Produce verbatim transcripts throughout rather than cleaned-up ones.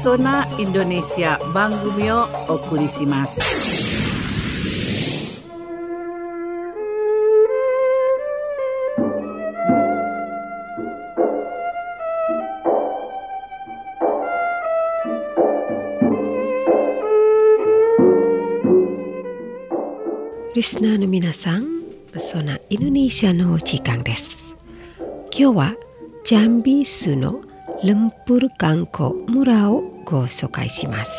Pesona Indonesia 番組をお送りします。 リスナーの皆さん、そのインドネシアの時間です。今日はジャンビスのルンプル観光村をご紹介します。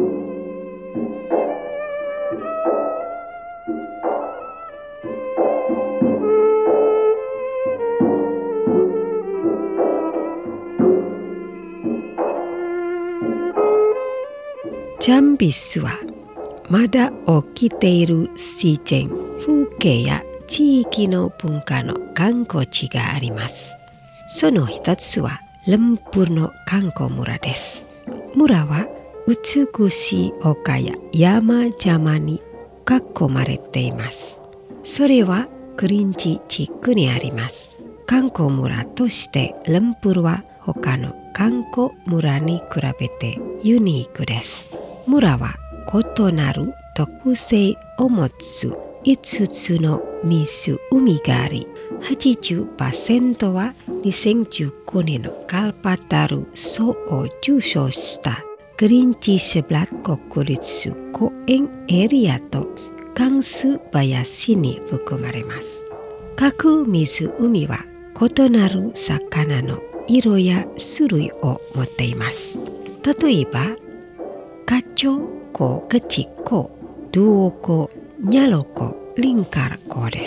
ジャンビスはまだ起きている自然、風景や地域の文化の観光地があります。その一つはルンプルの観光村です。村は美しい丘や山々に囲まれています。それはクリンチ地区にあります。観光村としてルンプルは他の観光村に比べてユニークです。村は異なる特性を持ついつつの湖があり、はちじゅっパーセント はにせんじゅうごねんのカルパタル賞を受賞したクリンチセブラ国立公園エリアとカンス林に含まれます。各湖は異なる魚の色や種類を持っています。例えばカチョウコ、ケチコ、ドゥオコ、ニャロコ、リンカルコです。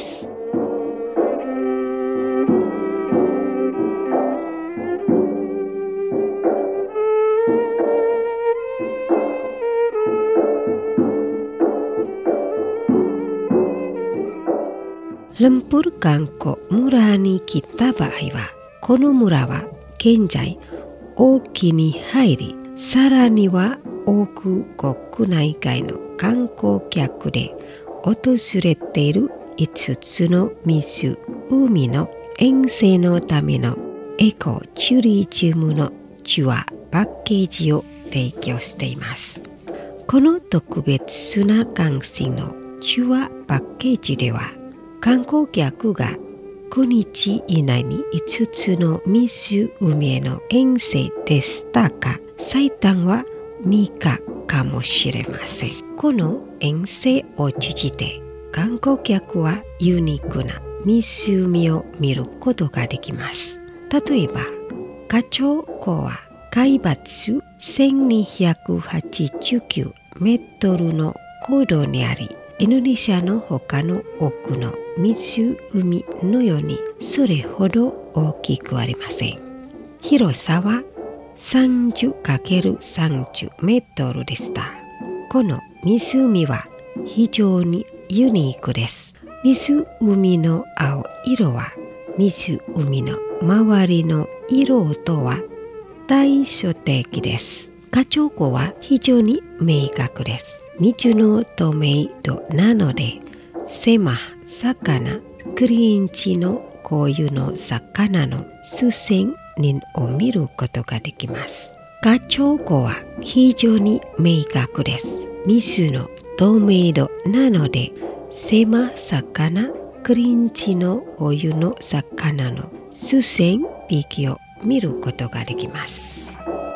ルンプル観光村に来た場合は、この村は現在大きに入り、さらには多く国内外の観光客で訪れているいつつの湖の遠征のためのエコチュリズムのツアーパッケージを提供しています。この特別な関心のツアーパッケージでは、観光客がくにち以内にいつつの湖への遠征でしたが、最短はみっかかもしれません。この遠征を通じて観光客はユニークな湖を見ることができます。例えばカチョウ湖は海抜せんにひゃくはちじゅうきゅうメートルの高度にあり、インドネシアの他の多くの湖のようにそれほど大きくありません。広さはさんじゅうかけるさんじゅうメートルでした。この湖は非常にユニークです。湖の青色は湖の周りの色とは対照的です。カチョウ湖は非常に明確です。水の透明度なので、狭魚、クリンチのこういうの魚の数千人を見ることができます。カチョウ湖は非常に明確です。水の透明度なので、狭魚、クリンチのお湯の魚の数千匹を見ることができます。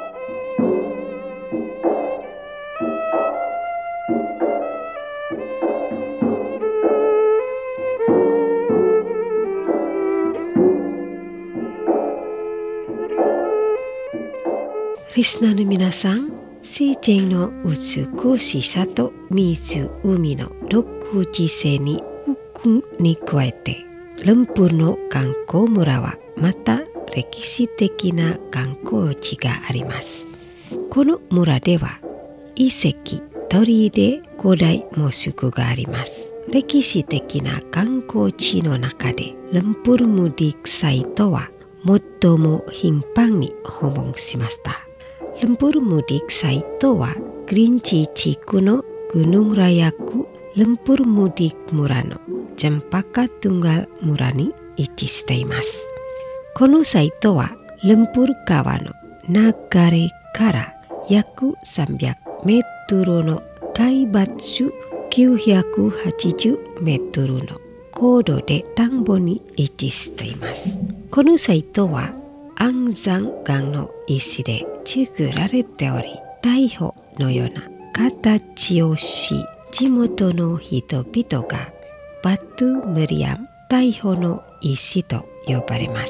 リスナーの皆さん、自然の美しさと湖の独自性に含に加えて、ルンプルの観光村はまた歴史的な観光地があります。この村では遺跡、砦、古代モスクがあります。歴史的な観光地の中でルンプルムディクサイトは最も頻繁に訪問しました。ルンプルムディクサイトはクリンチ地区のGunung Rayaルンプルムディク村のジャンパカトゥンガル村に位置しています。このサイトはルンプル川の流れから約さんびゃくメートルの海抜きゅうひゃくはちじゅうメートルの高度で田んぼに位置しています。このサイトは安山岩の石で作られており、大砲のような形をし、地元の人々がバトゥ・メリアム大砲の石と呼ばれます。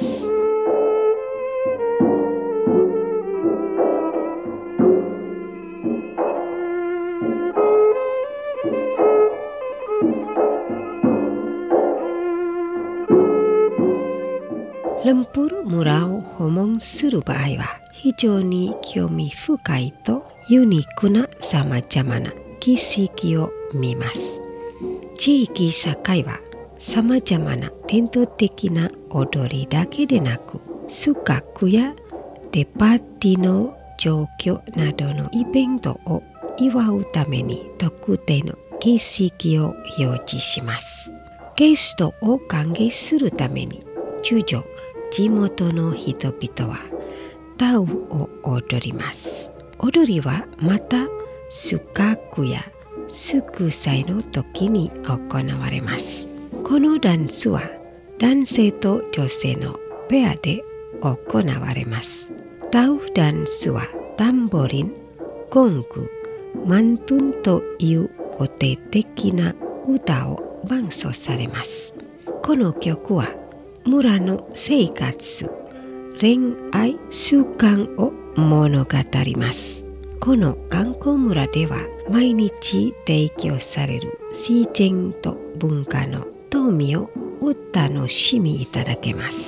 ルンプール村を訪問する場合は非常に興味深いとユニークなさまざまな景色を見ます。地域社会はさまざまな伝統的な踊りだけでなく、数学やデパーティーの状況などのイベントを祝うために特定の景色を表示します。ゲストを歓迎するために通常地元の人々はタウを踊ります。踊りはまた数学や祝祭の時に行われます。このダンスは男性と女性のペアで行われます。タウダンスはタンボリン、ゴング、マントゥンという固定的な歌を伴奏されます。この曲は村の生活、恋愛習慣を物語ります。この観光村では毎日提供される自然と文化の富をお楽しみいただけます。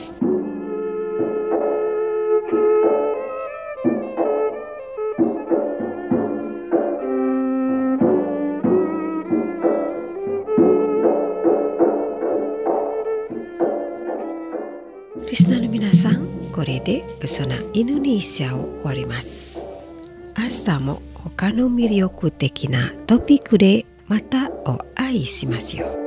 リスナーの皆さん、これでそのインドネシアを終わります。明日も他の魅力的なトピックでまたお会いしますよ。